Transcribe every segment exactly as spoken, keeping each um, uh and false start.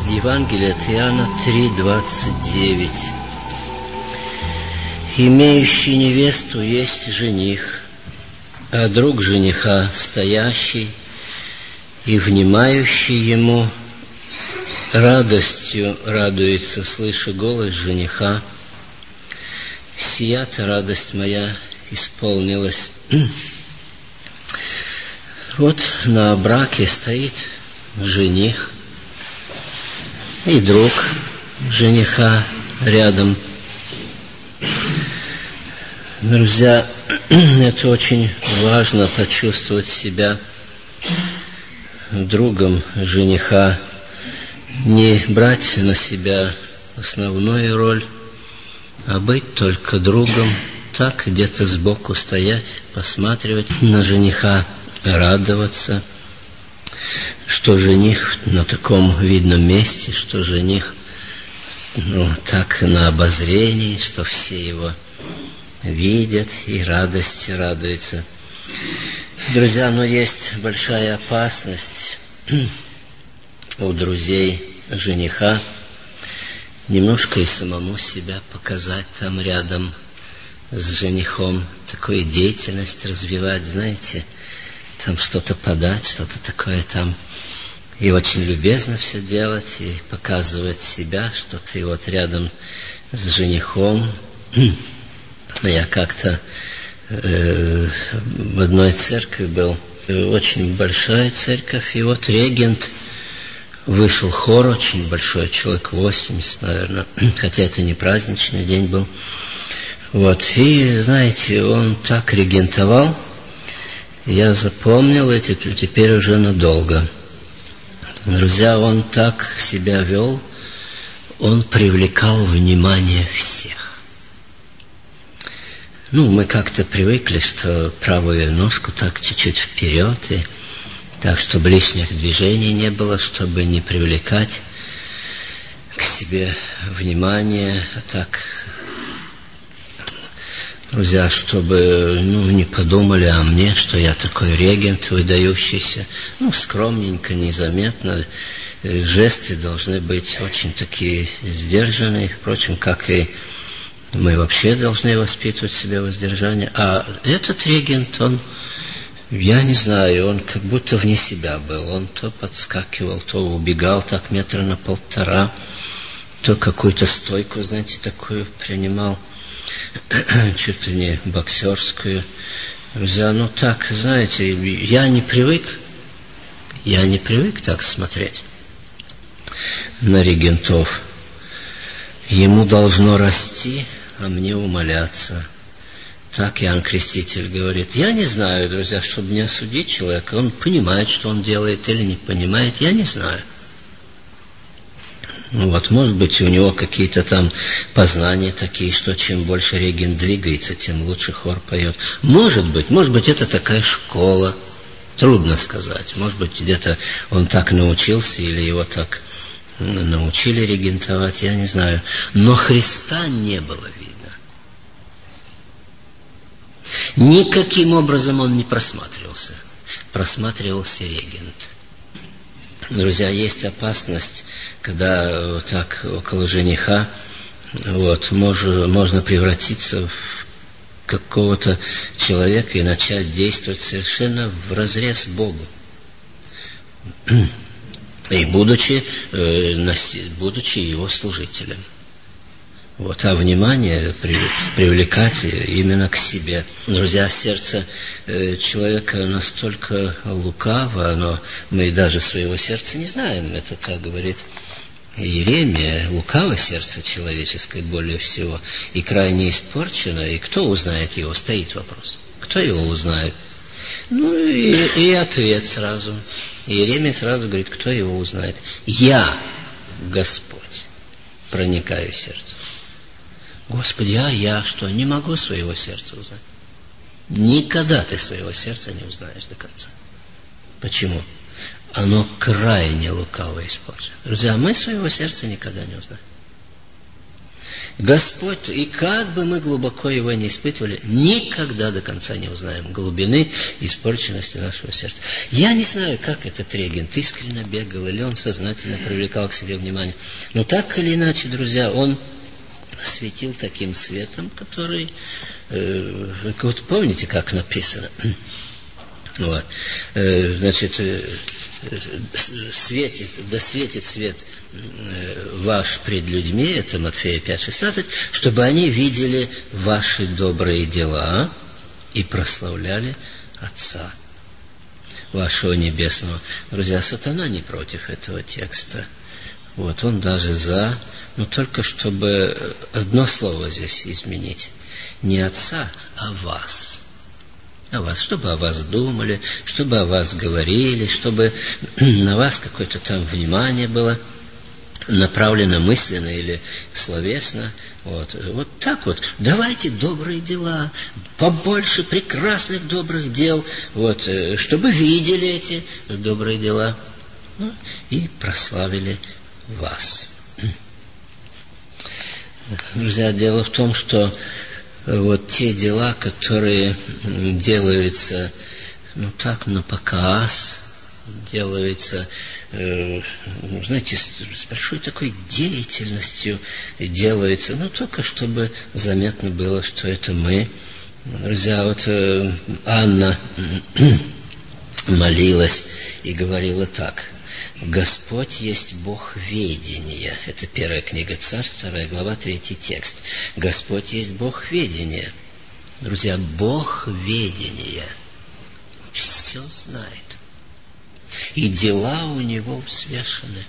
Евангелие от Иоанна три двадцать девять. «Имеющий невесту есть жених, а друг жениха стоящий и внимающий ему радостью радуется, слыша голос жениха. Сия-то радость моя исполнилась». Вот на браке стоит жених и друг жениха рядом. Друзья, это очень важно — почувствовать себя другом жениха, не брать на себя основную роль, а быть только другом, так где-то сбоку стоять, посматривать на жениха, радоваться, что жених на таком видном месте, что жених, ну, так на обозрении, что все его видят и радости радуются. Друзья, но есть большая опасность у друзей жениха немножко и самому себя показать там рядом с женихом, такую деятельность развивать, знаете, там что-то подать, что-то такое там, и очень любезно все делать, и показывать себя, что ты вот рядом с женихом. Я как-то э, в одной церкви был, очень большая церковь, и вот регент, вышел хор очень большой, человек восемьдесят, наверное, хотя это не праздничный день был. Вот, и, знаете, он так регентовал, я запомнил это теперь уже надолго. Друзья, он так себя вел, он привлекал внимание всех. Ну, мы как-то привыкли, что правую ножку так чуть-чуть вперед, и так, чтобы лишних движений не было, чтобы не привлекать к себе внимание, а так, друзья, чтобы, ну, не подумали о мне, что я такой регент выдающийся, ну, скромненько, незаметно. Жесты должны быть очень такие сдержанные, впрочем, как и мы вообще должны воспитывать в себе воздержание. А этот регент, он, я не знаю, он как будто вне себя был. Он то подскакивал, то убегал так метра на полтора, то какую-то стойку, знаете, такую принимал, чуть ли не боксерскую. Друзья, ну так, знаете, я не привык, я не привык так смотреть на регентов. Ему должно расти, а мне умаляться. Так Иоанн Креститель говорит. Я не знаю, друзья, чтобы не осудить человека, он понимает, что он делает или не понимает, я не знаю. Ну вот, может быть, у него какие-то там познания такие, что чем больше регент двигается, тем лучше хор поет. Может быть, может быть, это такая школа. Трудно сказать. Может быть, где-то он так научился, или его так научили регентовать, я не знаю. Но Христа не было видно. Никаким образом он не просматривался. Просматривался регент. Друзья, есть опасность, когда вот так около жениха вот, можно, можно превратиться в какого-то человека и начать действовать совершенно вразрез Богу. И будучи, э, будучи его служителем. Вот, а внимание при, привлекать именно к себе. Друзья, сердце э, человека настолько лукаво, но мы даже своего сердца не знаем. Это так говорит Иеремия. Лукаво сердце человеческое более всего, и крайне испорчено. И кто узнает его? Стоит вопрос. Кто его узнает? Ну и, и ответ сразу. Иеремия сразу говорит, кто его узнает? Я, Господь, проникаю в сердце. Господи, а я что, не могу своего сердца узнать? Никогда ты своего сердца не узнаешь до конца. Почему? Оно крайне лукаво испорчено. Друзья, мы своего сердца никогда не узнаем. Господь, и как бы мы глубоко его не испытывали, никогда до конца не узнаем глубины испорченности нашего сердца. Я не знаю, как этот регент искренне бегал, или он сознательно привлекал к себе внимание. Но так или иначе, друзья, он светил таким светом, который... Э, вот помните, как написано? Вот. Э, значит... Э, светит, да светит свет ваш пред людьми, это Матфея пять шестнадцать, чтобы они видели ваши добрые дела и прославляли Отца вашего Небесного. Друзья, сатана не против этого текста. Вот, он даже за, но только чтобы одно слово здесь изменить. Не Отца, а вас. О вас, чтобы о вас думали, чтобы о вас говорили, чтобы на вас какое-то там внимание было направлено мысленно или словесно. Вот, вот так вот. Давайте добрые дела, побольше прекрасных добрых дел, вот, чтобы видели эти добрые дела, ну, и прославили вас. Друзья, дело в том, что вот те дела, которые делаются, ну так, на показ, делаются, э, знаете, с, с большой такой деятельностью делаются, ну только чтобы заметно было, что это мы. Друзья, вот э, Анна молилась и говорила так: Господь есть Бог ведения. Это первая книга Царств, вторая глава, третий текст. Господь есть Бог ведения. Друзья, Бог ведения все знает. И дела у Него взвешены.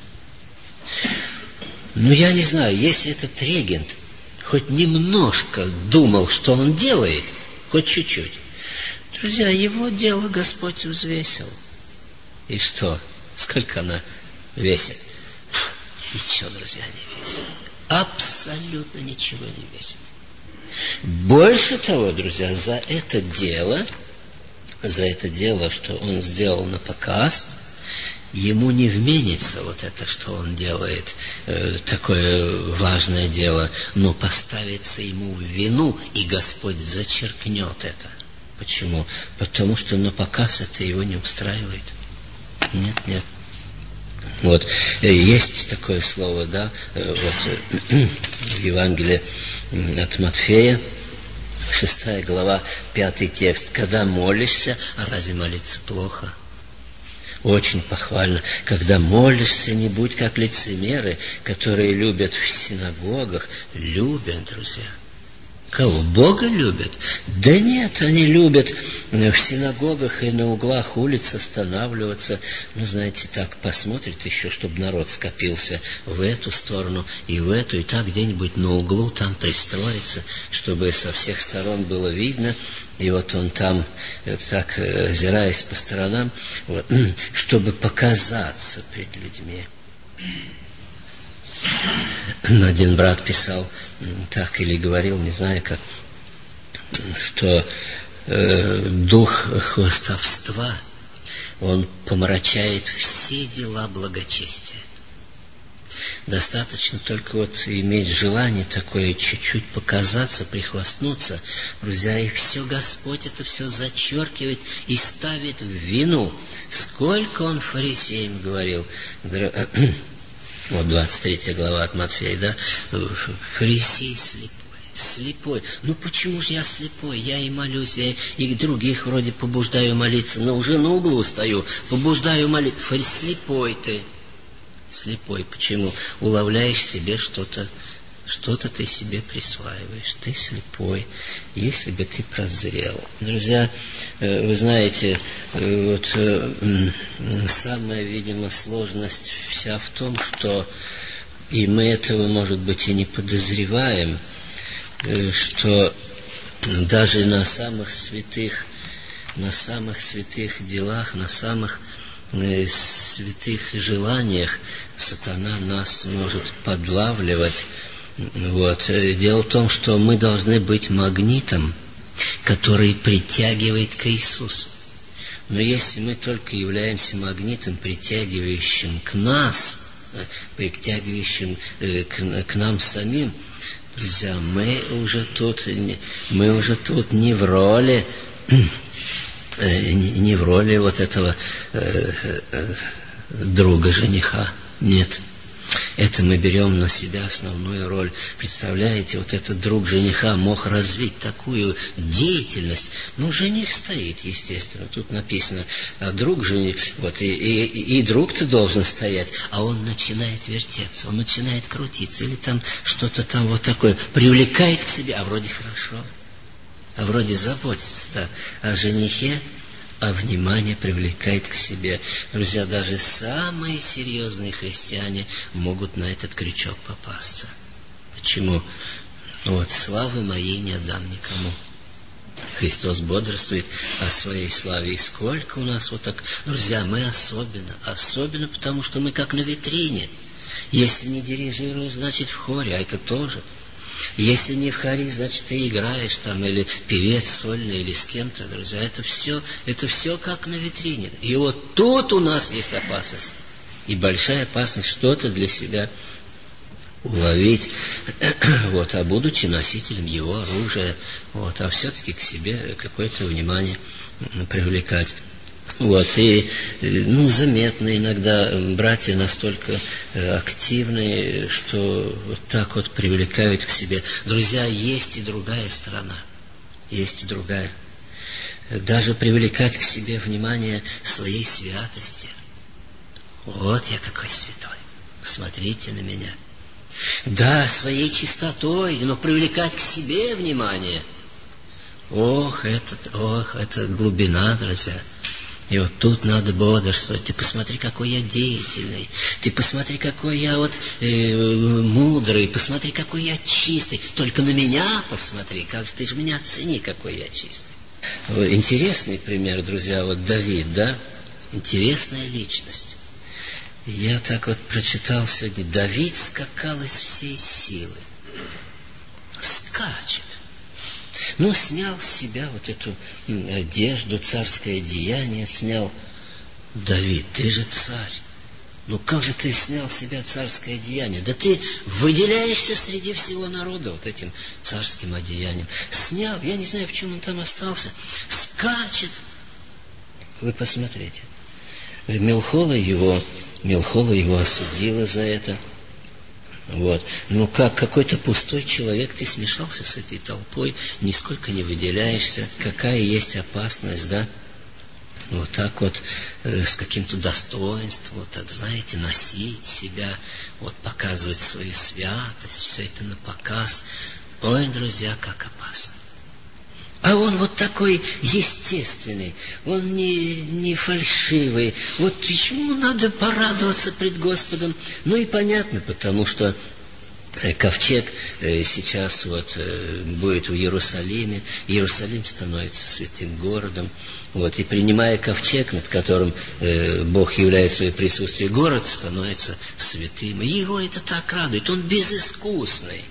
Ну, я не знаю, если этот регент хоть немножко думал, что он делает, хоть чуть-чуть, друзья, его дело Господь взвесил. И что? Сколько она весит? Ничего, друзья, не весит. Абсолютно ничего не весит. Больше того, друзья, за это дело, за это дело, что он сделал на показ, ему не вменится вот это, что он делает, э, такое важное дело, но поставится ему в вину, и Господь зачеркнет это. Почему? Потому что на показ это его не устраивает. Нет, нет. Вот, есть такое слово, да, вот, в Евангелии от Матфея, шестая глава, пятый текст. Когда молишься, а разве молиться плохо? Очень похвально. Когда молишься, не будь как лицемеры, которые любят в синагогах. Любят, друзья. Кого? Бога любят? Да нет, они любят в синагогах и на углах улиц останавливаться. Ну, знаете, так посмотрит еще, чтобы народ скопился в эту сторону и в эту, и так где-нибудь на углу там пристроиться, чтобы со всех сторон было видно. И вот он там, так озираясь по сторонам, вот, чтобы показаться пред людьми. Один брат писал так или говорил, не знаю как, что э, дух хвастовства, он помрачает все дела благочестия. Достаточно только вот иметь желание такое, чуть-чуть показаться, прихвастнуться, друзья, и все Господь это все зачеркивает и ставит в вину. Сколько он фарисеям говорил, вот двадцать третья глава от Матфея, да? Фарисей слепой, слепой. Ну почему же я слепой? Я и молюсь, я и других вроде побуждаю молиться, но уже на углу стою, побуждаю молиться. Фарисей, слепой ты. Слепой. Почему? Уловляешь себе что-то, что-то ты себе присваиваешь. Ты слепой. Если бы ты прозрел. Друзья, вы знаете, вот самая, видимо, сложность вся в том, что и мы этого, может быть, и не подозреваем, что даже на самых святых, на самых святых делах, на самых святых желаниях сатана нас может подлавливать. Вот. Дело в том, что мы должны быть магнитом, который притягивает к Иисусу. Но если мы только являемся магнитом, притягивающим к нас, притягивающим к, к нам самим, Друзья, мы уже тут, мы уже тут не в роли, не в роли вот этого друга жениха. Нет. Это мы берем на себя основную роль. Представляете, вот этот друг жениха мог развить такую деятельность. Ну, жених стоит, естественно. Тут написано, а друг жених, вот, и, и, и друг-то должен стоять, а он начинает вертеться, он начинает крутиться, или там что-то там вот такое, привлекает к себе, а вроде хорошо, а вроде заботится, да, о женихе, а внимание привлекает к себе. Друзья, даже самые серьезные христиане могут на этот крючок попасться. Почему? Вот, славы моей не отдам никому. Христос бодрствует о своей славе. И сколько у нас вот так... Друзья, мы особенно, особенно потому, что мы как на витрине. Если не дирижируешь, значит в хоре, а это тоже. Если не в хоре, значит ты играешь там, или певец сольный, или с кем-то, друзья. Это все, это все как на витрине. И вот тут у нас есть опасность. И большая опасность что-то для себя уловить, вот, а будучи носителем его оружия, вот, а все-таки к себе какое-то внимание привлекать. Вот, и, ну, заметно иногда братья настолько активные, что вот так вот привлекают к себе. Друзья, есть и другая сторона. Есть и другая. Даже привлекать к себе внимание своей святости. Вот я какой святой. Посмотрите на меня. Да, своей чистотой, но привлекать к себе внимание. Ох, это, ох, это глубина, друзья. И вот тут надо бодрствовать. Ты посмотри, какой я деятельный. Ты посмотри, какой я вот э, мудрый. Посмотри, какой я чистый. Только на меня посмотри. Как же ты же меня оцени, какой я чистый. Интересный пример, друзья. Вот Давид, да? Интересная личность. Я так вот прочитал сегодня. Давид скакал из всей силы. Скачет. Ну, снял с себя вот эту одежду, царское одеяние снял. Давид, ты же царь. Ну, как же ты снял с себя царское одеяние? Да ты выделяешься среди всего народа вот этим царским одеянием. Снял, я не знаю, в чем он там остался. Скачет. Вы посмотрите. Мелхола его, Мелхола его осудила за это. Вот. Ну, как какой-то пустой человек, ты смешался с этой толпой, нисколько не выделяешься. Какая есть опасность, да? Вот так вот, э, с каким-то достоинством, вот так, знаете, носить себя, вот показывать свою святость, все это на показ. Ой, друзья, как опасно. А он вот такой естественный, он не, не фальшивый. Вот ему надо порадоваться пред Господом. Ну и понятно, потому что ковчег сейчас вот будет в Иерусалиме. Иерусалим становится святым городом. Вот, и принимая ковчег, над которым э, Бог являет свое присутствие, город становится святым. И его это так радует. Он безыскусный.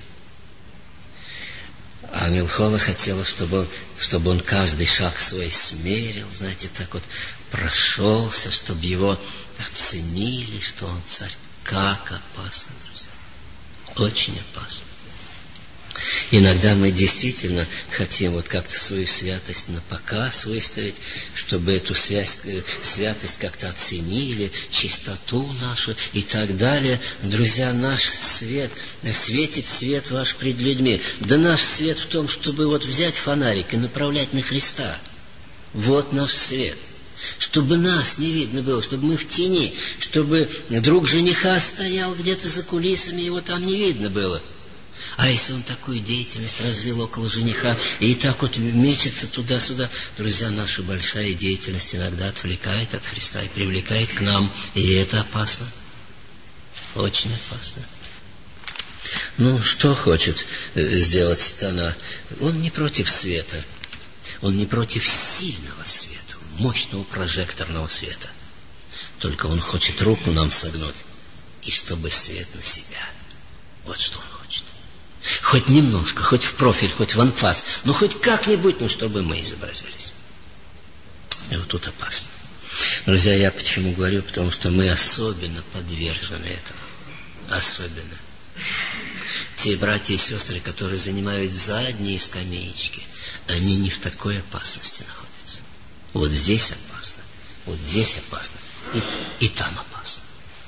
А Мелхола хотела, чтобы он, чтобы он каждый шаг свой смерил, знаете, так вот прошелся, чтобы его оценили, что он царь. Как опасно, друзья. Очень опасно. Иногда мы действительно хотим вот как-то свою святость на показ выставить, чтобы эту связь, святость как-то оценили, чистоту нашу и так далее. Друзья, наш свет, светит свет ваш пред людьми. Да наш свет в том, чтобы вот взять фонарик и направлять на Христа. Вот наш свет. Чтобы нас не видно было, чтобы мы в тени, чтобы друг жениха стоял где-то за кулисами, его там не видно было. А если он такую деятельность развил около жениха и так вот мечется туда-сюда, друзья, наша большая деятельность иногда отвлекает от Христа и привлекает к нам, и это опасно. Очень опасно. Ну, что хочет сделать сатана? Он не против света. Он не против сильного света, мощного прожекторного света. Только он хочет руку нам согнуть, и чтобы свет на себя. Вот что он хочет. Хоть немножко, хоть в профиль, хоть в анфас, но хоть как-нибудь, ну, чтобы мы изобразились. И вот тут опасно. Друзья, я почему говорю? Потому что мы особенно подвержены этому. Особенно. Те братья и сестры, которые занимают задние скамеечки, они не в такой опасности находятся. Вот здесь опасно, вот здесь опасно, и, и там опасно.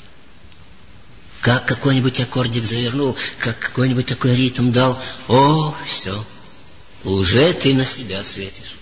Как какой-нибудь аккордик завернул, как какой-нибудь такой ритм дал, о, все, уже ты на себя светишь.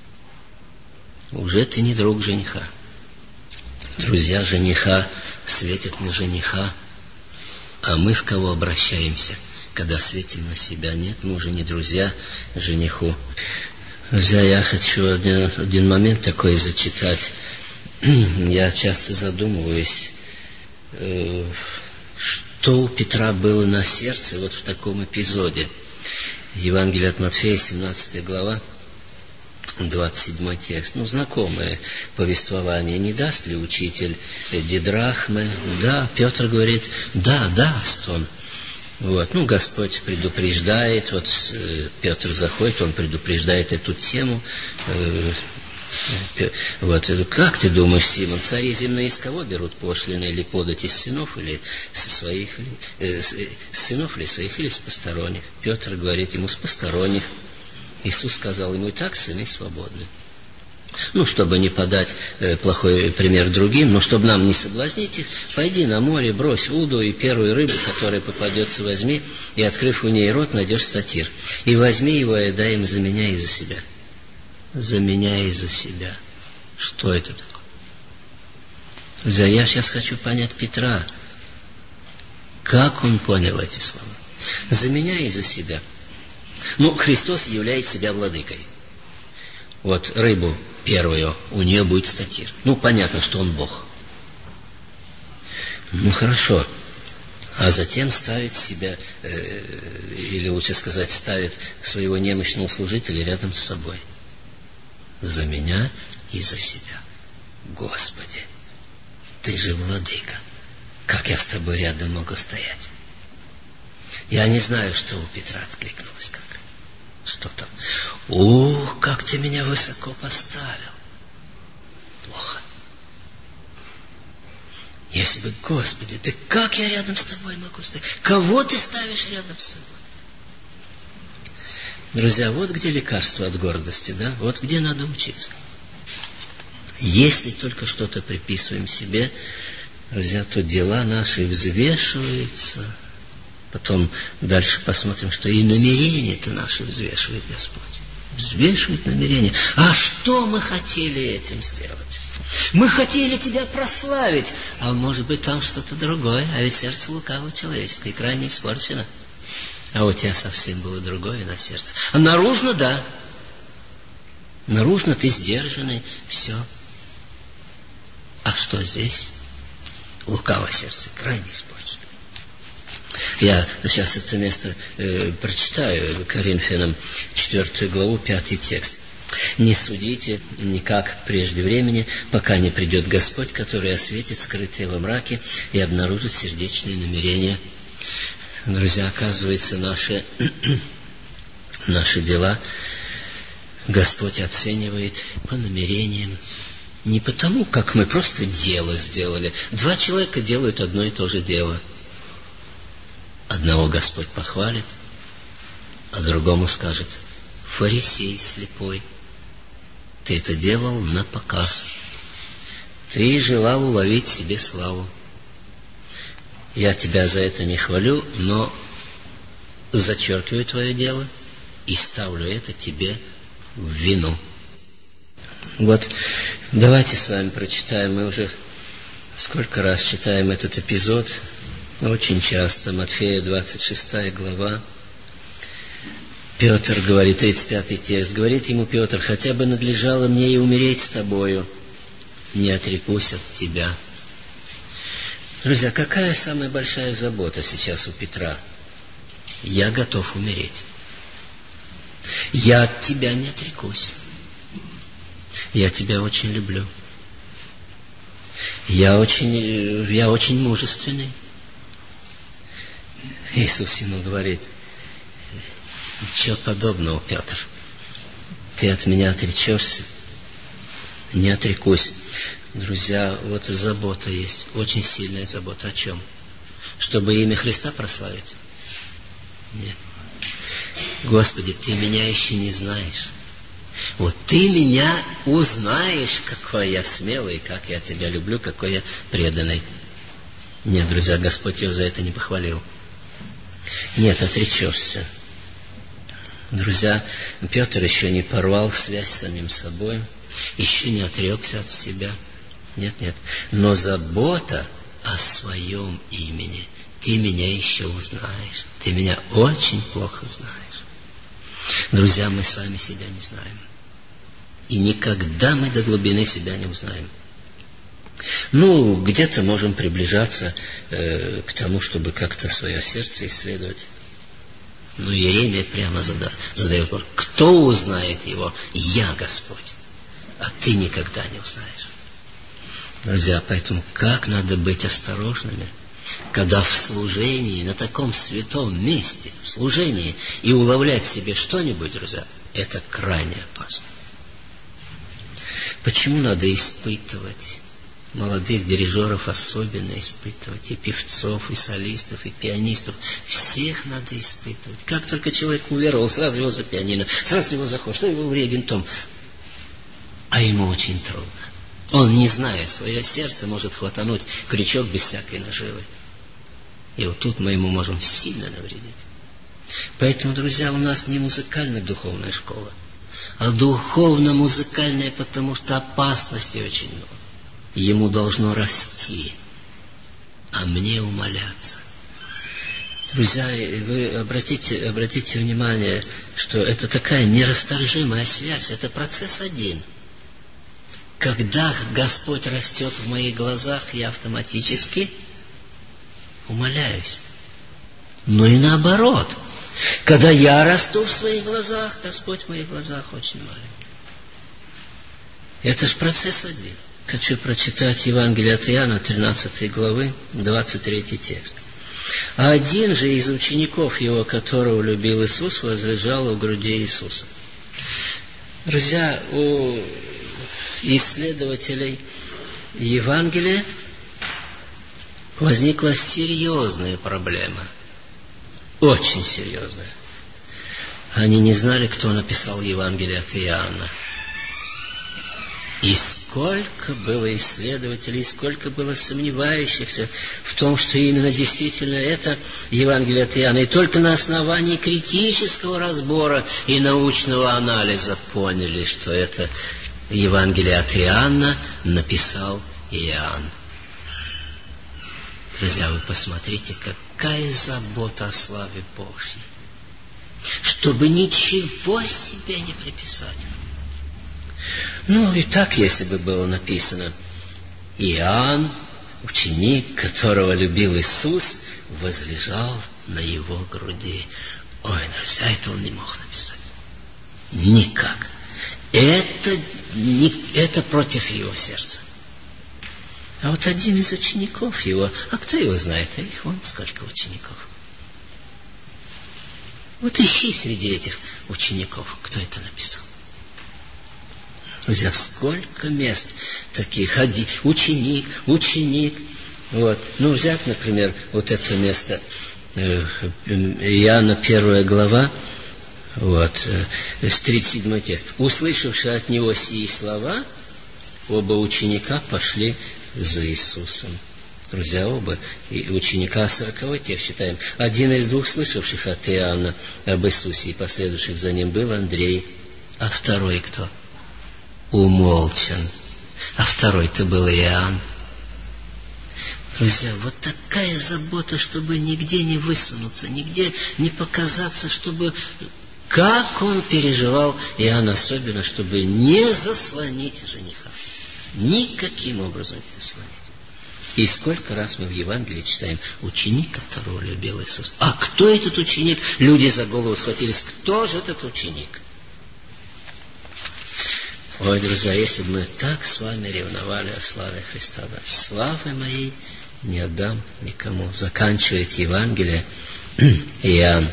Уже ты не друг жениха. Друзья жениха светят на жениха, а мы в кого обращаемся, когда светим на себя? Нет, мы уже не друзья жениху. Друзья, я хочу один, один момент такой зачитать. Я часто задумываюсь, э, что у Петра было на сердце вот в таком эпизоде. Евангелие от Матфея, семнадцатая глава, двадцать седьмой текст. Ну, знакомое повествование. Не даст ли учитель дидрахмы? Да, Петр говорит, да, даст он. Вот, ну, Господь предупреждает, вот э, Петр заходит, он предупреждает эту тему. Э, э, вот, как ты думаешь, Симон, цари земные из кого берут пошлины, или подать из сынов, или со своих, э, с, э, сынов или своих, или с посторонних? Петр говорит ему, с посторонних. Иисус сказал ему, и так сыны свободны. Ну, чтобы не подать э, плохой пример другим, но чтобы нам не соблазнить их, пойди на море, брось уду, и первую рыбу, которая попадется, возьми, и, открыв у ней рот, найдешь сатир. И возьми его, и дай им за меня и за себя. За меня и за себя. Что это такое? Друзья, я сейчас хочу понять Петра. Как он понял эти слова? За меня и за себя. Ну, Христос являет себя владыкой. Вот рыбу первую, у нее будет статир. Ну, понятно, что он Бог. Ну, хорошо. А затем ставит себя, э, или лучше сказать, ставит своего немощного служителя рядом с собой. За меня и за себя. Господи, Ты же владыка. Как я с Тобой рядом могу стоять? Я не знаю, что у Петра откликнулось как. Что там? Ух, как ты меня высоко поставил. Плохо. Если бы, Господи, ты как я рядом с Тобой могу стоять? Кого ты ставишь рядом с собой? Друзья, вот где лекарство от гордости, да? Вот где надо учиться. Если только что-то приписываем себе, друзья, то дела наши взвешиваются. Потом дальше посмотрим, что и намерения-то наши взвешивает Господь. Взвешивает намерения. А что мы хотели этим сделать? Мы хотели Тебя прославить. А может быть, там что-то другое. А ведь сердце лукавого человеческое крайне испорчено. А у тебя совсем было другое на сердце. А наружно, да. Наружно ты сдержанный. Все. А что здесь? Лукавое сердце крайне испорчено. Я сейчас это место э, прочитаю, Коринфянам четвёртую главу, пятый текст. «Не судите никак прежде времени, пока не придет Господь, который осветит скрытые во мраке и обнаружит сердечные намерения». Друзья, оказывается, наши, наши дела Господь оценивает по намерениям. Не потому, как мы просто дело сделали. Два человека делают одно и то же дело. Одного Господь похвалит, а другому скажет: фарисей слепой, ты это делал на показ. Ты желал уловить себе славу. Я тебя за это не хвалю, но зачеркиваю твое дело и ставлю это тебе в вину. Вот, давайте с вами прочитаем. Мы уже сколько раз читаем этот эпизод. Очень часто. Матфея двадцать шестая глава. Петр говорит, тридцать пятый текст. Говорит ему Петр: хотя бы надлежало мне и умереть с тобою, не отрекусь от тебя. Друзья, какая самая большая забота сейчас у Петра? Я готов умереть. Я от тебя не отрекусь. Я тебя очень люблю. Я очень, я очень мужественный. Иисус ему говорит: ничего подобного, Петр. Ты от меня отречешься? Не отрекусь. Друзья, вот забота есть, очень сильная забота. О чем? Чтобы имя Христа прославить? Нет. Господи, Ты меня еще не знаешь. Вот Ты меня узнаешь, какой я смелый, как я Тебя люблю, какой я преданный. Нет, друзья, Господь его за это не похвалил. Нет, отречешься. Друзья, Петр еще не порвал связь с самим собой, еще не отрекся от себя. Нет, нет. Но забота о своем имени. Ты меня еще узнаешь. Ты меня очень плохо знаешь. Друзья, мы сами себя не знаем. И никогда мы до глубины себя не узнаем. Ну, где-то можем приближаться э, к тому, чтобы как-то свое сердце исследовать. Но Иеремия прямо зада, задает вопрос: кто узнает его? Я, Господь. А ты никогда не узнаешь. Друзья, поэтому как надо быть осторожными, когда в служении, на таком святом месте, в служении, и уловлять себе что-нибудь, друзья, это крайне опасно. Почему надо испытывать? Молодых дирижеров особенно испытывать, и певцов, и солистов, и пианистов. Всех надо испытывать. Как только человек уверовал, сразу его за пианино, сразу его за хор, что его в регентом. А ему очень трудно. Он, не зная свое сердце, может хватануть крючок без всякой наживы. И вот тут мы ему можем сильно навредить. Поэтому, друзья, у нас не музыкально-духовная школа, а духовно-музыкальная, потому что опасностей очень много. Ему должно расти, а мне умаляться. Друзья, вы обратите, обратите внимание, что это такая нерасторжимая связь, это процесс один. Когда Господь растет в моих глазах, я автоматически умаляюсь. Но и наоборот. Когда я расту в своих глазах, Господь в моих глазах очень маленький. Это же процесс один. Хочу прочитать Евангелие от Иоанна, тринадцатой главы, двадцать третий текст. «А один же из учеников его, которого любил Иисус, возлежал у груди Иисуса». Друзья, у исследователей Евангелия возникла серьезная проблема. Очень серьезная. Они не знали, кто написал Евангелие от Иоанна. И сколько было исследователей, сколько было сомневающихся в том, что именно действительно это Евангелие от Иоанна. И только на основании критического разбора и научного анализа поняли, что это Евангелие от Иоанна написал Иоанн. Друзья, вы посмотрите, какая забота о славе Божьей. Чтобы ничего себе не приписать. Ну, и так, если бы было написано: Иоанн, ученик, которого любил Иисус, возлежал на его груди. Ой, друзья, это он не мог написать. Никак. Это, не, это против его сердца. А вот один из учеников его, а кто его знает? А их вон сколько учеников. Вот ищи среди этих учеников, кто это написал. Друзья, сколько мест таких. Один, ученик, ученик. Вот. Ну, взять, например, вот это место. Иоанна первая глава, вот, с тридцать седьмой текст. «Услышавши от него сии слова, оба ученика пошли за Иисусом». Друзья, оба и ученика, сороковой текст считаем. Один из двух слышавших от Иоанна об Иисусе и последовавших за ним был Андрей, а второй кто? Умолчан. А второй-то был Иоанн. Друзья, вот такая забота, чтобы нигде не высунуться, нигде не показаться, чтобы... Как он переживал, Иоанн особенно, чтобы не заслонить жениха. Никаким образом не заслонить. И сколько раз мы в Евангелии читаем: ученик, которого любил Иисус. А кто этот ученик? Люди за голову схватились. Кто же этот ученик? Ой, друзья, если бы мы так с вами ревновали о славе Христа, да, славы моей не отдам никому. Заканчивает Евангелие Иоанн.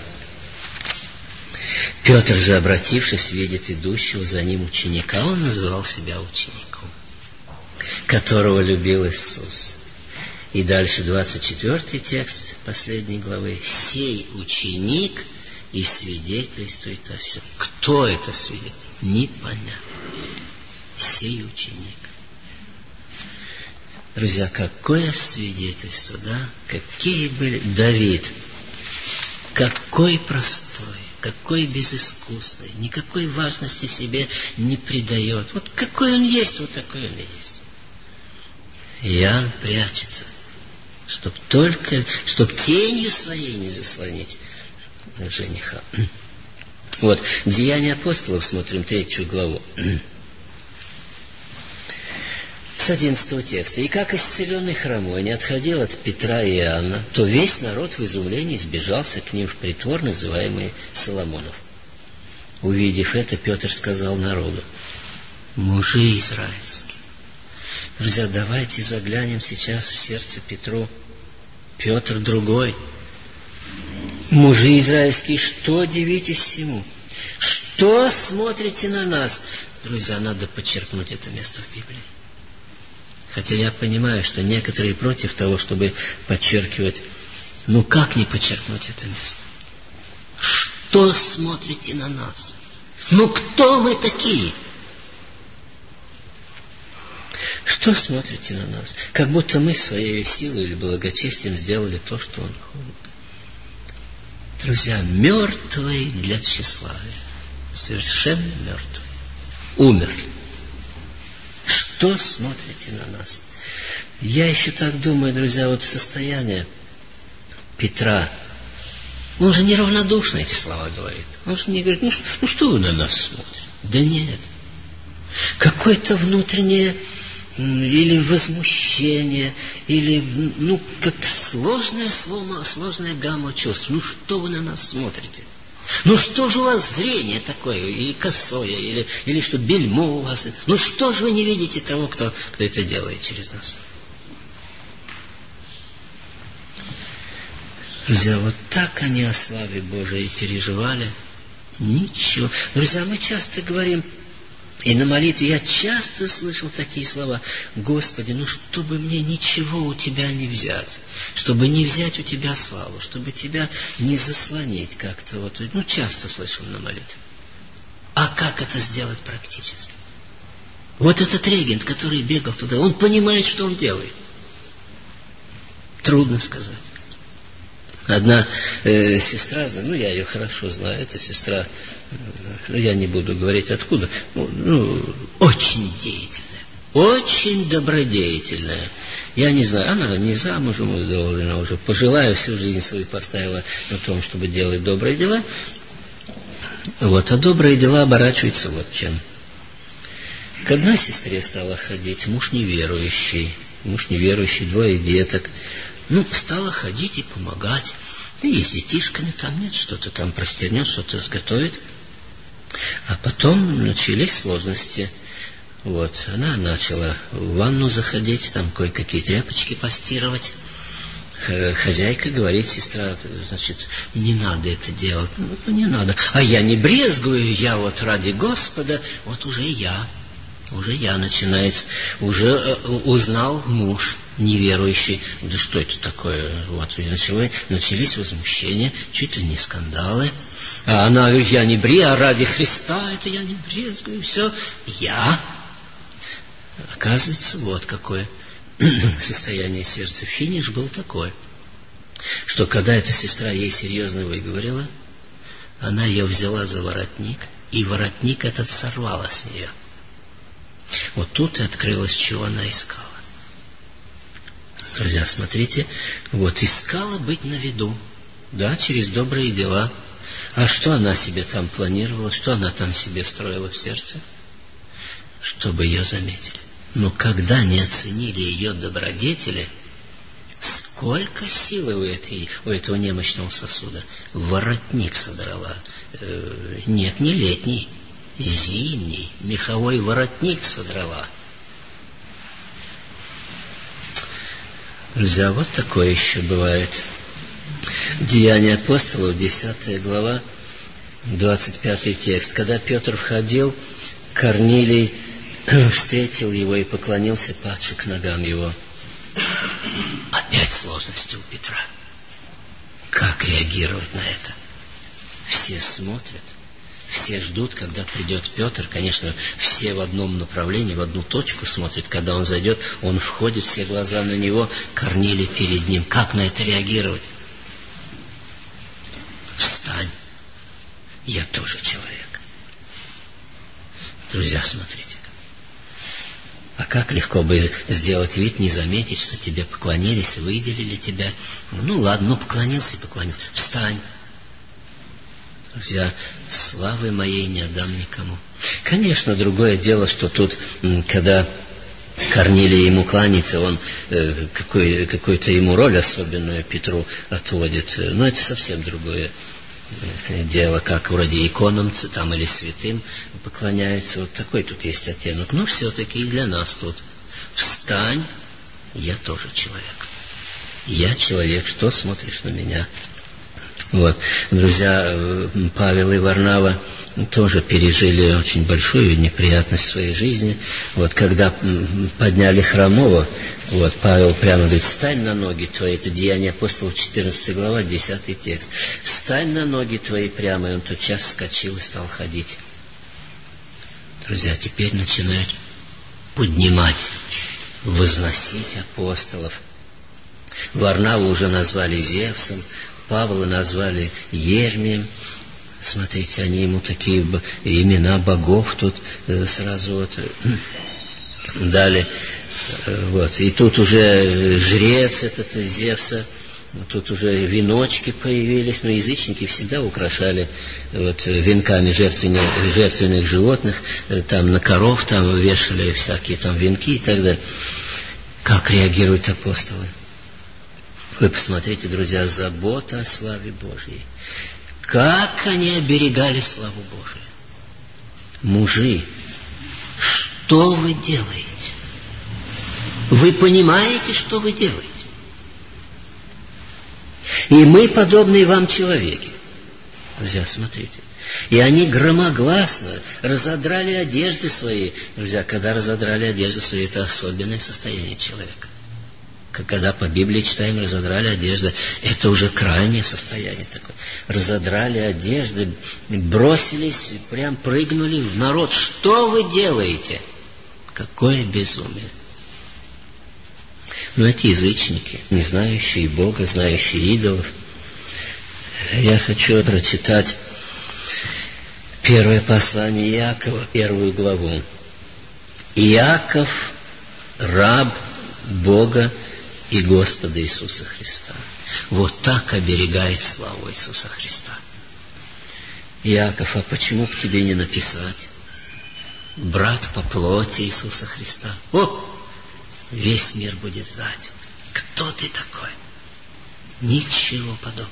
Петр же, обратившись, видит идущего за ним ученика. Он называл себя учеником, которого любил Иисус. И дальше двадцать четвёртый текст последней главы. «Сей ученик и свидетельствует о всем». Кто это свидетель? Непонятно. Сей ученик. Друзья, какое свидетельство, да? Какие были... Давид. Какой простой, какой безыскусный, никакой важности себе не придает. Вот какой он есть, вот такой он и есть. Иоанн прячется, чтоб только, чтоб тенью своей не заслонить жениха. Вот, Деяния апостолов, смотрим третью главу. С одиннадцатого текста. «И как исцеленный хромой не отходил от Петра и Иоанна, то весь народ в изумлении сбежался к ним в притвор, называемый Соломонов. Увидев это, Петр сказал народу: мужи израильские». Друзья, давайте заглянем сейчас в сердце Петру. Петр другой. Мужи израильские, что дивитесь всему? Что смотрите на нас? Друзья, надо подчеркнуть это место в Библии. Хотя я понимаю, что некоторые против того, чтобы подчеркивать. Ну как не подчеркнуть это место? Что смотрите на нас? Ну кто мы такие? Что смотрите на нас? Как будто мы своей силой или благочестием сделали то, что Он хочет. Друзья, мертвые для тщеславия. Совершенно мертвые. Умерли. Что смотрите на нас? Я еще так думаю, друзья, вот состояние Петра. Он же неравнодушно эти слова говорит. Он же не говорит: ну, ну что вы на нас смотрите? Да нет. Какое-то внутреннее или возмущение, или, ну, как сложная, сложная гамма чувств. Ну что вы на нас смотрите? Ну что же у вас зрение такое, или косое, или, или что бельмо у вас? Ну что же вы не видите того, кто, кто это делает через нас? Друзья, вот так они о славе Божией переживали. Ничего. Друзья, мы часто говорим, и на молитве я часто слышал такие слова: Господи, ну чтобы мне ничего у Тебя не взять, чтобы не взять у Тебя славу, чтобы Тебя не заслонить как-то. Вот, ну, часто слышал на молитве. А как это сделать практически? Вот этот регент, который бегал туда, он понимает, что он делает. Трудно сказать. Одна э, сестра, ну, я ее хорошо знаю, эта сестра, ну, я не буду говорить откуда, ну, ну, очень деятельная, очень добродетельная. Я не знаю, она не замужем, она уже пожилая, всю жизнь свою поставила на том, чтобы делать добрые дела. Вот, а добрые дела оборачиваются вот чем. К одной сестре стала ходить муж неверующий, муж неверующий, двое деток. Ну, стала ходить и помогать. И с детишками там нет, что-то там простернет, что-то сготовит. А потом начались сложности. Вот, она начала в ванну заходить, там кое-какие тряпочки постирывать. Хозяйка говорит: сестра, значит, не надо это делать. Ну, не надо. А я не брезгую, я вот ради Господа, вот уже я. Уже я начинается, уже э, узнал муж неверующий. Да что это такое? Вот, и начали, начались возмущения, чуть ли не скандалы. А она говорит: я не бре, а ради Христа это я не брезгую, все. Я. Оказывается, вот какое состояние сердца. Финиш был такой, что когда эта сестра ей серьезно выговорила, она ее взяла за воротник, и воротник этот сорвала с нее. Вот тут и открылось, чего она искала. Друзья, смотрите, вот искала быть на виду, да, через добрые дела. А что она себе там планировала, что она там себе строила в сердце? Чтобы ее заметили. Но когда не оценили ее добродетели, сколько силы у, этой, у этого немощного сосуда. Воротник содрала. Э, нет, не летний. Зимний меховой воротник содрала. Друзья, вот такое еще бывает. Деяния апостолов, десятая глава, двадцать пятый текст. Когда Петр входил, Корнилий встретил его и поклонился падши к ногам его. Опять сложности у Петра. Как реагировать на это? Все смотрят, все ждут, когда придет Петр. Конечно, все в одном направлении, в одну точку смотрят. Когда он зайдет, он входит, все глаза на него, Корнилий перед ним. Как на это реагировать? Встань, я тоже человек. Друзья, смотрите. А как легко бы сделать вид, не заметить, что тебе поклонились, выделили тебя. Ну ладно, ну поклонился и поклонился. Встань. Друзья, славы моей не отдам никому. Конечно, другое дело, что тут, когда Корнилий ему кланяется, он э, какой, какую-то ему роль особенную Петру отводит. Но это совсем другое дело, как вроде иконам там или святым поклоняются. Вот такой тут есть оттенок. Но все-таки и для нас тут. Встань, я тоже человек. Я человек, что смотришь на меня? Вот. Друзья, Павел и Варнава тоже пережили очень большую неприятность в своей жизни. Вот, когда подняли хромого, вот, Павел прямо говорит: встань на ноги твои. Это Деяния апостолов, четырнадцатая глава, десятый текст. Встань на ноги твои прямо. И он тотчас вскочил и стал ходить. Друзья, теперь начинают поднимать, возносить апостолов. Варнаву уже назвали Зевсом, Павла назвали Ермием. Смотрите, они ему такие имена богов тут сразу вот дали. Вот. И тут уже жрец этот Зевса, тут уже веночки появились. Но язычники всегда украшали вот венками жертвенных, жертвенных животных. Там на коров там вешали всякие там венки и так далее. Как реагируют апостолы? Вы посмотрите, друзья, забота о славе Божьей. Как они оберегали славу Божию. Мужи, что вы делаете? Вы понимаете, что вы делаете? И мы подобные вам человеки. Друзья, смотрите. И они громогласно разодрали одежды свои. Друзья, когда разодрали одежды свои, это особенное состояние человека. Когда по Библии читаем, разодрали одежды, это уже крайнее состояние такое. Разодрали одежды, бросились, прям прыгнули в народ. Что вы делаете? Какое безумие! Но эти язычники, не знающие Бога, знающие идолов. Я хочу прочитать первое послание Иакова, первую главу. Иаков, раб Бога и Господа Иисуса Христа. Вот так оберегает славу Иисуса Христа. Иаков, а почему бы тебе не написать? Брат по плоти Иисуса Христа. О! Весь мир будет знать, кто ты такой. Ничего подобного.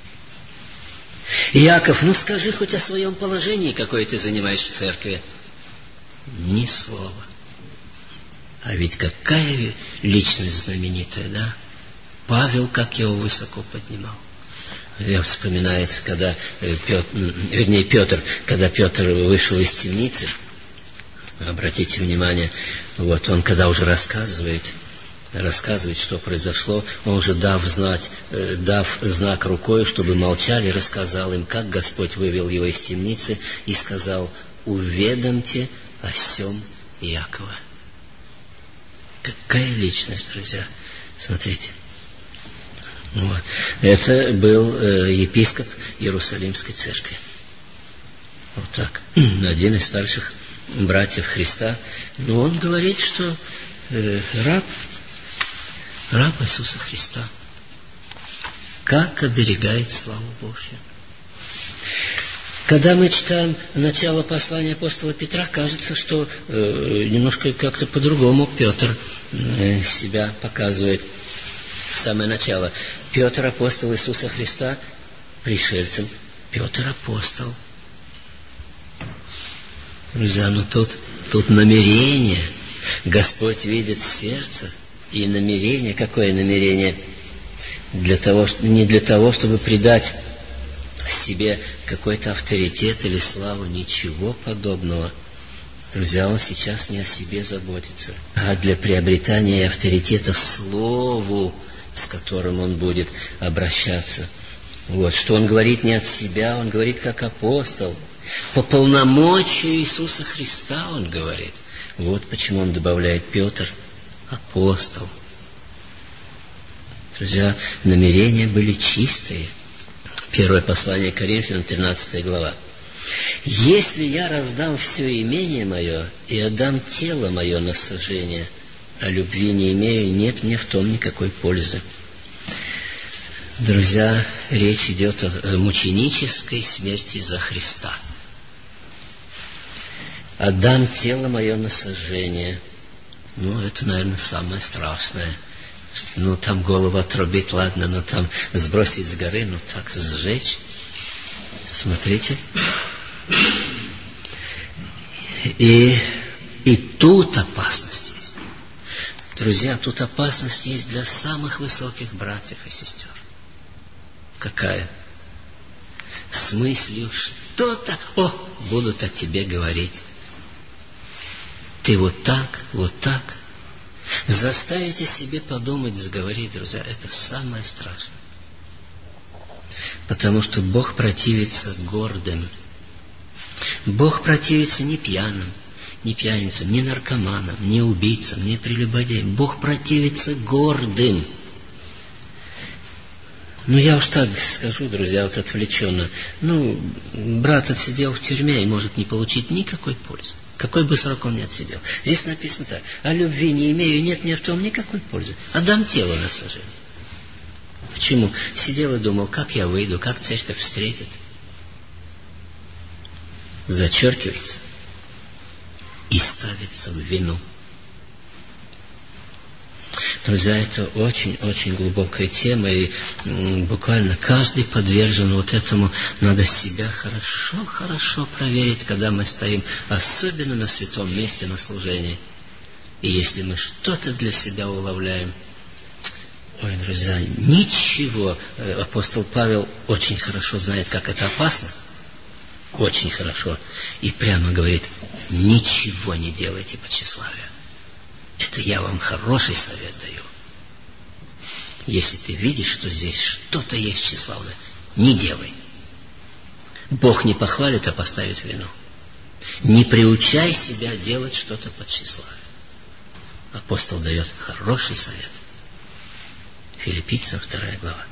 Иаков, ну скажи хоть о своем положении, какое ты занимаешь в церкви. Ни слова. А ведь какая личность знаменитая, да? Павел, как его высоко поднимал. Я вспоминается, когда Петр, вернее Петр, когда Петр вышел из темницы, обратите внимание, вот он, когда уже рассказывает, рассказывает, что произошло, он уже дав знать, дав знак рукой, чтобы молчали, рассказал им, как Господь вывел его из темницы, и сказал: уведомьте о сем Иакова. Какая личность, друзья. Смотрите. Вот. Это был э, епископ Иерусалимской церкви. Вот так. Один из старших братьев Христа. Но он говорит, что э, раб, раб Иисуса Христа. Как оберегает славу Божью. Когда мы читаем начало послания апостола Петра, кажется, что э, немножко как-то по-другому Петр э, себя показывает. Самое начало. Петр, апостол Иисуса Христа, пришельцем. Петр, апостол. Друзья, ну тут, тут намерение. Господь видит сердце и намерение. Какое намерение? Для того, не для того, чтобы придать себе какой-то авторитет или славу, ничего подобного. Друзья, он сейчас не о себе заботится, а для приобретания авторитета Слову, с которым он будет обращаться. Вот, что он говорит не от себя, он говорит как апостол. По полномочию Иисуса Христа он говорит. Вот почему он добавляет Петр, апостол. Друзья, намерения были чистые. Первое послание Коринфянам, тринадцатая глава. «Если я раздам все имение мое и отдам тело мое на сожжение, а любви не имею, нет мне в том никакой пользы». Друзья, речь идет о мученической смерти за Христа. «Отдам тело мое на сожжение». Ну, это, наверное, самое страшное. Ну, там голову отрубить, ладно, но там сбросить с горы, ну, так сжечь. Смотрите. И, и тут опасность есть. Друзья, тут опасность есть для самых высоких братьев и сестер. Какая? С мыслью, что-то, о, будут о тебе говорить. Ты вот так, вот так. Заставить о себе подумать, заговорить, друзья, это самое страшное. Потому что Бог противится гордым. Бог противится не пьяным, не пьяницам, не наркоманам, не убийцам, не прелюбодеям. Бог противится гордым. Ну, я уж так скажу, друзья, вот отвлеченно. Ну, брат отсидел в тюрьме и может не получить никакой пользы. Какой бы срок он ни отсидел. Здесь написано так. «О любви не имею, нет мне в том никакой пользы. Отдам тело на сожжение». Почему? Сидел и думал, как я выйду, как церковь встретит. Зачеркивается и ставится в вину. Друзья, это очень-очень глубокая тема, и буквально каждый подвержен вот этому. Надо себя хорошо-хорошо проверить, когда мы стоим, особенно на святом месте, на служении. И если мы что-то для себя уловляем, ой, друзья, ничего. Апостол Павел очень хорошо знает, как это опасно. Очень хорошо. И прямо говорит, ничего не делайте по тщеславию. Это я вам хороший совет даю. Если ты видишь, что здесь что-то есть тщеславное, не делай. Бог не похвалит, а поставит в вину. Не приучай себя делать что-то по тщеславию. Апостол дает хороший совет. Филиппийцам, вторая глава.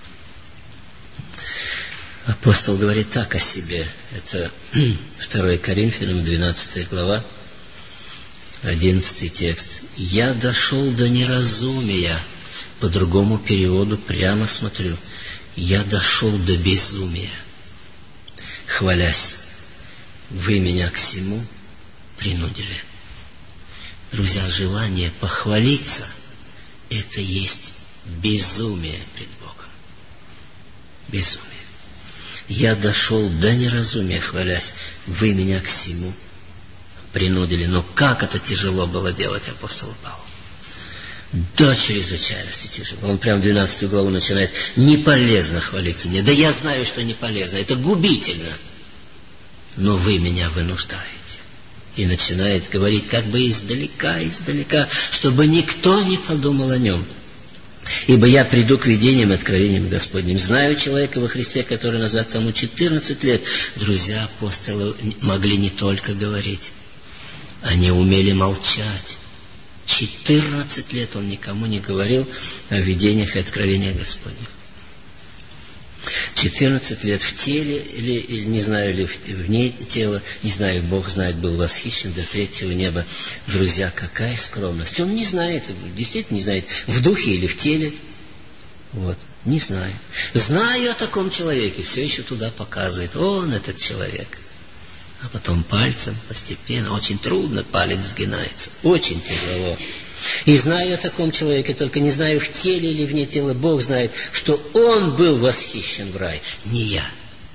Апостол говорит так о себе. Это второе Коринфянам, двенадцатая глава, одиннадцатый текст. «Я дошел до неразумия». По другому переводу прямо смотрю. «Я дошел до безумия, хвалясь, вы меня к сему принудили». Друзья, желание похвалиться — это есть безумие пред Богом. Безумие. «Я дошел до неразумия, хвалясь, вы меня к сему принудили». Но как это тяжело было делать апостолу Павлу? До чрезвычайности тяжело. Он прям двенадцатую главу начинает. «Не полезно хвалиться мне». Да я знаю, что не полезно. Это губительно. Но вы меня вынуждаете. И начинает говорить как бы издалека, издалека, чтобы никто не подумал о нем. «Ибо я приду к видениям и откровениям Господним. Знаю человека во Христе, который назад тому четырнадцать лет». Друзья, апостолы могли не только говорить. Они умели молчать. четырнадцать лет он никому не говорил о видениях и откровениях Господних. четырнадцать лет в теле, или, или не знаю, или вне тела, не знаю, Бог знает, был восхищен до третьего неба. Друзья, какая скромность. Он не знает, действительно не знает, в духе или в теле. Вот, не знает. Знаю о таком человеке, все еще туда показывает. Он этот человек. А потом пальцем постепенно, очень трудно, палец сгинается. Очень тяжело. И знаю о таком человеке, только не знаю, в теле или вне тела. Бог знает, что он был восхищен в рай, не я.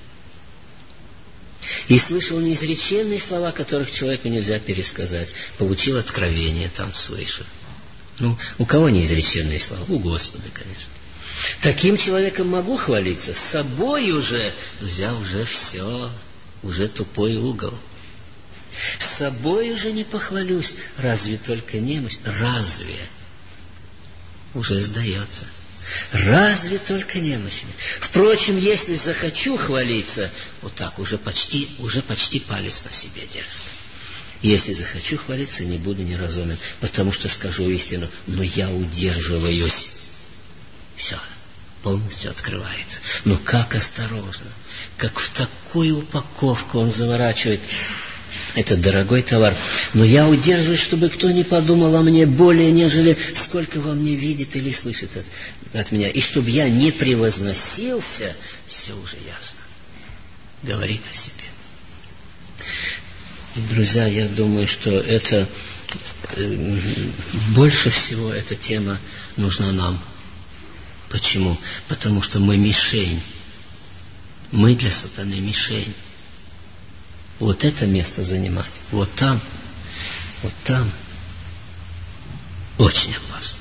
И слышал неизреченные слова, которых человеку нельзя пересказать. Получил откровение там свыше. Ну, у кого неизреченные слова? У Господа, конечно. Таким человеком могу хвалиться. С собой уже, друзья, уже все. Уже тупой угол. С собой уже не похвалюсь, разве только немощь. Разве? Уже сдается. Разве только немощами. Впрочем, если захочу хвалиться, вот так, уже почти, уже почти палец на себе держит. Если захочу хвалиться, не буду неразумен, потому что скажу истину, но я удерживаюсь. Все, полностью открывается. Но как осторожно, как в такую упаковку он заворачивает этот дорогой товар. Но я удерживаюсь, чтобы кто не подумал о мне более, нежели сколько во мне видит или слышит от, от меня. И чтобы я не превозносился, все уже ясно. Говорит о себе. И, друзья, я думаю, что это э, больше всего эта тема нужна нам. Почему? Потому что мы мишень. Мы для сатаны мишень. Вот это место занимать, вот там, вот там, очень опасно.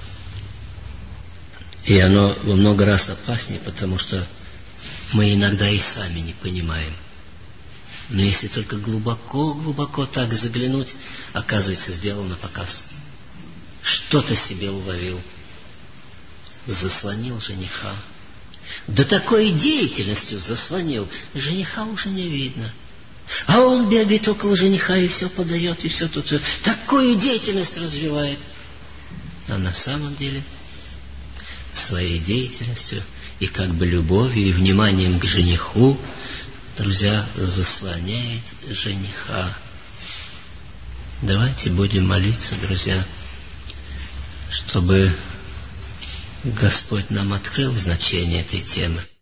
И оно во много раз опаснее, потому что мы иногда и сами не понимаем. Но если только глубоко-глубоко так заглянуть, оказывается, сделал на показ. Что-то себе уловил. Заслонил жениха. Да такой деятельностью заслонил, жениха уже не видно. А он бегает около жениха и все подает, и все тут. Такую деятельность развивает. А на самом деле своей деятельностью и как бы любовью и вниманием к жениху, друзья, заслоняет жениха. Давайте будем молиться, друзья, чтобы Господь нам открыл значение этой темы.